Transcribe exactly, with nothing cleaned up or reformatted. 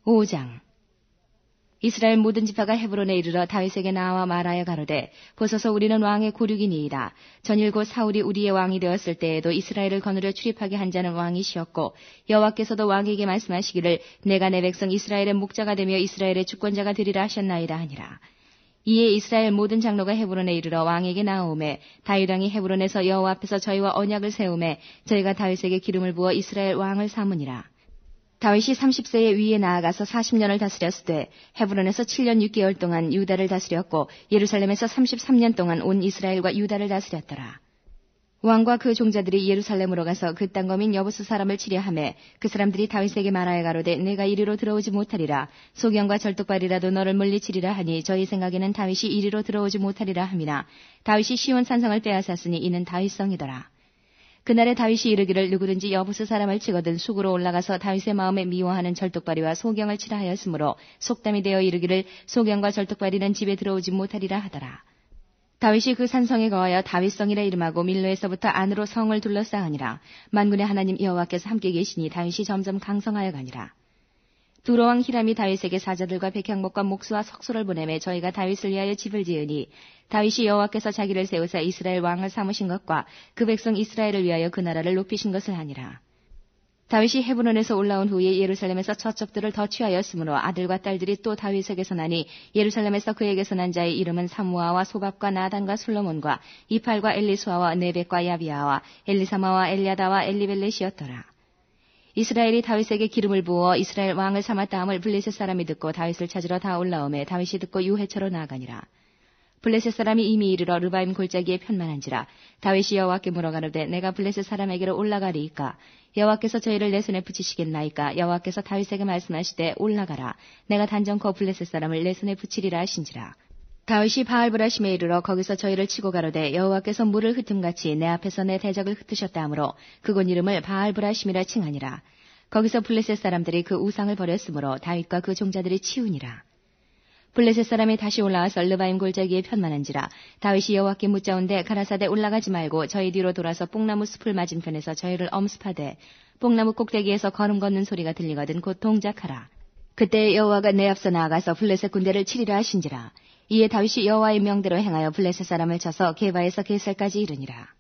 오 장. 이스라엘 모든 지파가 헤브론에 이르러 다윗에게 나와 말하여 가로되 보소서 우리는 왕의 고륙이니이다. 전일 곧 사울이 우리의 왕이 되었을 때에도 이스라엘을 거느려 출입하게 한 자는 왕이시었고 여호와께서도 왕에게 말씀하시기를 내가 내 백성 이스라엘의 목자가 되며 이스라엘의 주권자가 되리라 하셨나이다 하니라. 이에 이스라엘 모든 장로가 헤브론에 이르러 왕에게 나아오매 다윗 왕이 헤브론에서 여호와 앞에서 저희와 언약을 세우매 저희가 다윗에게 기름을 부어 이스라엘 왕을 삼으니라. 다윗이 삼십 세에 위에 나아가서 사십 년을 다스렸으되 헤브론에서 칠 년 육 개월 동안 유다를 다스렸고 예루살렘에서 삼십삼 년 동안 온 이스라엘과 유다를 다스렸더라. 왕과 그 종자들이 예루살렘으로 가서 그 땅거민 여부스 사람을 치려하매 그 사람들이 다윗에게 말하여 가로되 내가 이리로 들어오지 못하리라. 소경과 절뚝발이라도 너를 물리치리라 하니 저희 생각에는 다윗이 이리로 들어오지 못하리라 함이나 다윗이 시온 산성을 빼앗았으니 이는 다윗성이더라. 그날에 다윗이 이르기를 누구든지 여부스 사람을 치거든 숙으로 올라가서 다윗의 마음에 미워하는 절뚝발이와 소경을 치라 하였으므로 속담이 되어 이르기를 소경과 절뚝발이는 집에 들어오지 못하리라 하더라. 다윗이 그 산성에 거하여 다윗성이라 이름하고 밀로에서부터 안으로 성을 둘러싸으니라. 만군의 하나님 여호와께서 함께 계시니 다윗이 점점 강성하여 가니라. 두로왕 히람이 다윗에게 사자들과 백향목과 목수와 석소를 보내매 저희가 다윗을 위하여 집을 지으니 다윗이 여호와께서 자기를 세우사 이스라엘 왕을 삼으신 것과 그 백성 이스라엘을 위하여 그 나라를 높이신 것을 하니라. 다윗이 헤브론에서 올라온 후에 예루살렘에서 저쪽들을 더 취하였으므로 아들과 딸들이 또 다윗에게서 나니 예루살렘에서 그에게서 난 자의 이름은 사무아와 소밥과 나단과 솔로몬과 이팔과 엘리수아와 네벡과 야비아와 엘리사마와 엘야다와 엘리벨렛이었더라. 이스라엘이 다윗에게 기름을 부어 이스라엘 왕을 삼았다함을 블레셋 사람이 듣고 다윗을 찾으러 다 올라오매 다윗이 듣고 유해처로 나아가니라. 블레셋 사람이 이미 이르러 르바임 골짜기에 편만한지라. 다윗이 여호와께 물어가로되 내가 블레셋 사람에게로 올라가리이까? 여호와께서 저희를 내 손에 붙이시겠나이까? 여호와께서 다윗에게 말씀하시되 올라가라. 내가 단정코 블레셋 사람을 내 손에 붙이리라 하신지라. 다윗이 바알브라심에 이르러 거기서 저희를 치고 가로되 여호와께서 물을 흩음같이 내 앞에서 내 대적을 흩으셨다 하므로 그곳 이름을 바알브라심이라 칭하니라. 거기서 블레셋 사람들이 그 우상을 버렸으므로 다윗과 그 종자들이 치우니라. 블레셋 사람이 다시 올라와서 르바임 골짜기에 편만한지라. 다윗이 여호와께 묻자온데 가라사대 올라가지 말고 저희 뒤로 돌아서 뽕나무 숲을 맞은편에서 저희를 엄습하되 뽕나무 꼭대기에서 걸음 걷는 소리가 들리거든 곧 동작하라. 그때 여호와가 내 앞서 나아가서 블레셋 군대를 치리라 하신지라. 이에 다윗이 여호와의 명대로 행하여 블레셋 사람을 쳐서 게바에서 게살까지 이르니라.